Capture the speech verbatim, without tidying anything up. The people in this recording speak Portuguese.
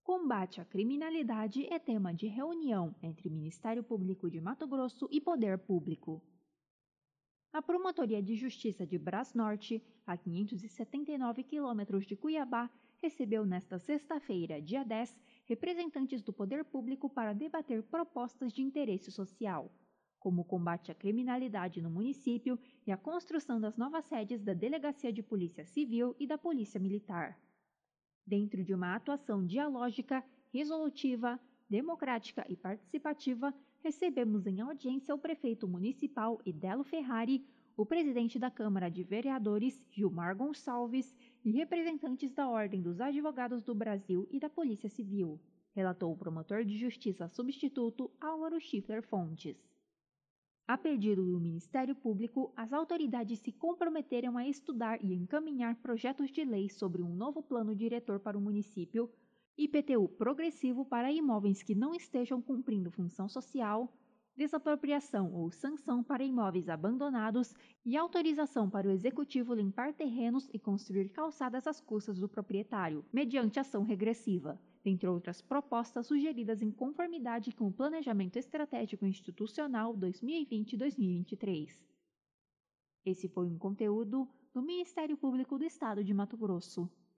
Combate à criminalidade é tema de reunião entre Ministério Público de Mato Grosso e Poder Público. A Promotoria de Justiça de Brasnorte, a quinhentos e setenta e nove quilômetros de Cuiabá, recebeu nesta sexta-feira, dia dez, representantes do Poder Público para debater propostas de interesse social, como o combate à criminalidade no município e a construção das novas sedes da Delegacia de Polícia Civil e da Polícia Militar. Dentro de uma atuação dialógica, resolutiva, democrática e participativa, recebemos em audiência o prefeito municipal Idelo Ferrari, o presidente da Câmara de Vereadores, Gilmar Gonçalves, e representantes da Ordem dos Advogados do Brasil e da Polícia Civil, relatou o promotor de justiça substituto Álvaro Schiffler Fontes. A pedido do Ministério Público, as autoridades se comprometeram a estudar e encaminhar projetos de lei sobre um novo plano diretor para o município, I P T U progressivo para imóveis que não estejam cumprindo função social, desapropriação ou sanção para imóveis abandonados e autorização para o Executivo limpar terrenos e construir calçadas às custas do proprietário, mediante ação regressiva, dentre outras propostas sugeridas em conformidade com o Planejamento Estratégico Institucional dois mil e vinte a dois mil e vinte e três. Esse foi um conteúdo do Ministério Público do Estado de Mato Grosso.